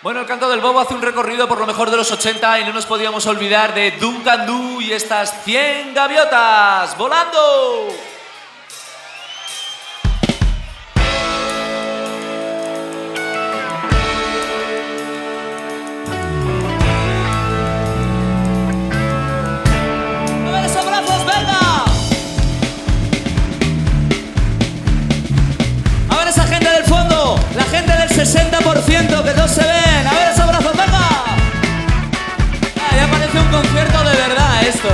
Bueno, el Canto del Bobo hace un recorrido por lo mejor de los 80 y no nos podíamos olvidar de Duncan Du y estas 100 gaviotas volando. La gente del 60% que no se ven. A ver esos brazos, venga. Ya parece un concierto de verdad esto,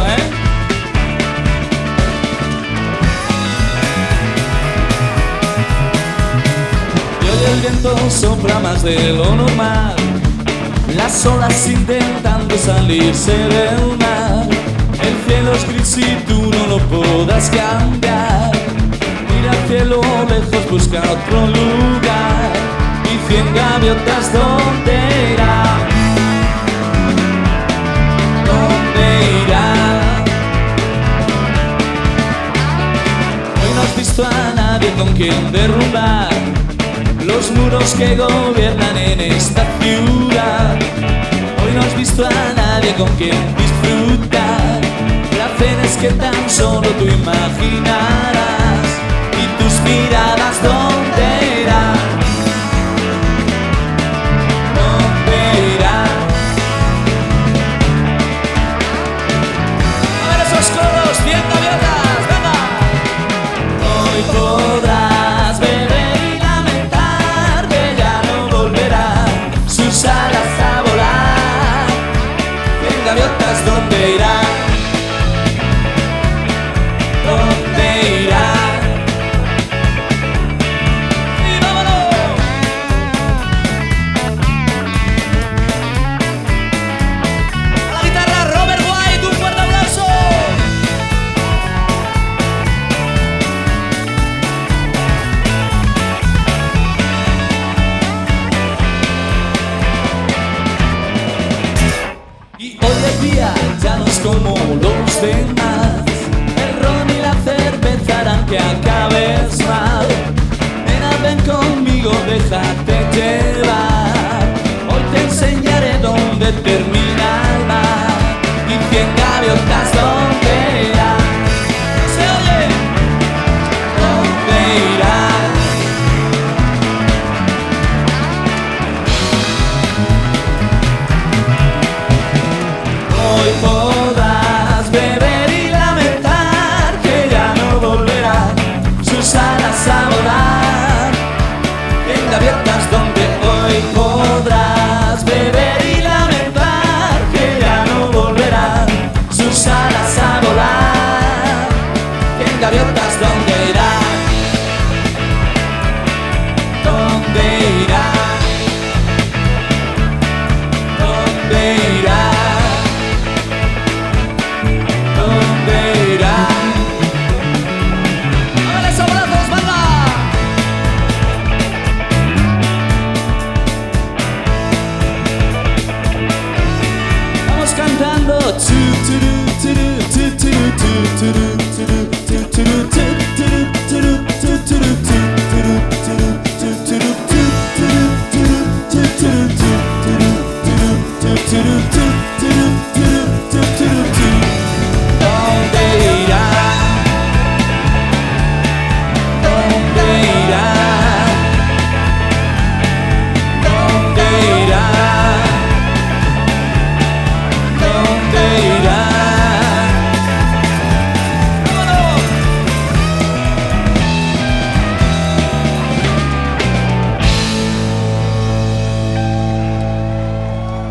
Y hoy el viento sopla más de lo normal. Las olas intentando salirse del mar. El cielo es gris y tú no lo podrás cambiar. Mira al cielo lejos, busca otro lugar. Y 100 gaviotas, ¿dónde irán? ¿Dónde irán? Hoy no has visto a nadie con quien derrumbar los muros que gobiernan en esta ciudad. Hoy no has visto a nadie con quien disfrutar placeres que tan solo tú imaginarás. Y tus miradas, ¿dónde irán? ¿Dónde irán? A ver esos coros, 100 gaviotas, venga. Hoy podrás beber y lamentar que ya no volverán sus alas a volar. 100 gaviotas, ¿dónde irán? ¿Dónde irán? Como